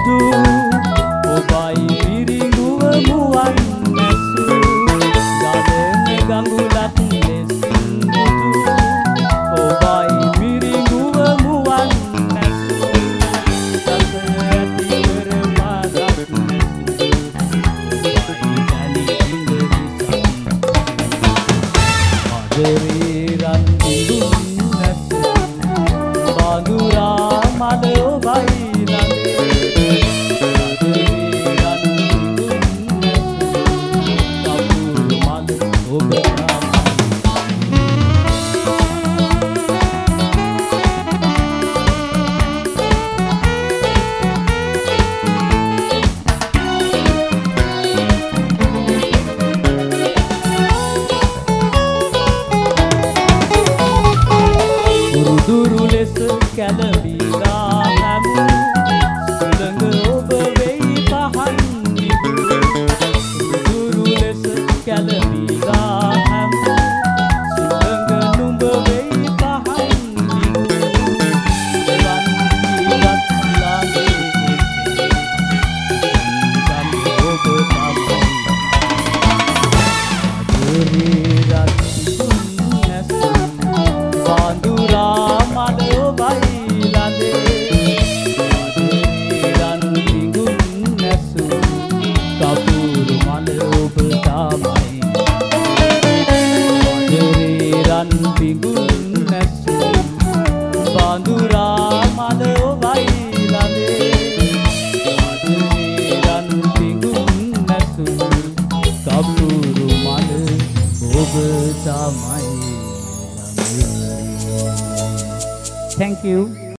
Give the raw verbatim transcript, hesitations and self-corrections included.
බුදු ඔබයි පිරිඟුව මුවන් නැසු ගලන ගඟුලත් ලෙස බුදු ඔබයි පිරිඟුව මුවන් නැසු සස ඇති කර මාදක් නැසු ඔබයි දැලි ඉඳ විසක් ආදරේ රන් ඉඳුන් නැසු බඳුරා මල ඔබයි දුරු ලෙස කැළඹිලා නැමු සුළඟ ඔබ වෙයි පහන් නිදුරු දුරු ලෙස කැළඹිලා නැමු සුළඟ නුඹ වෙයි පහන් නිදුරු එවන් ජීවත් ලාගේ එසේ ඔබ තමයි ආදරේ රත් නැසු බඳුරා මල ඔබයි ළඳේ ආදරේ රන් පිඟුන් නැසු කපුරු මල ඔබ තමයි ආදරේ රන් පිඟුන් නැසු බඳුරා මල ඔබයි ළඳේ ආදරේ රන් පිඟුන් නැසු කපුරු මල ඔබ තමයි. Thank you.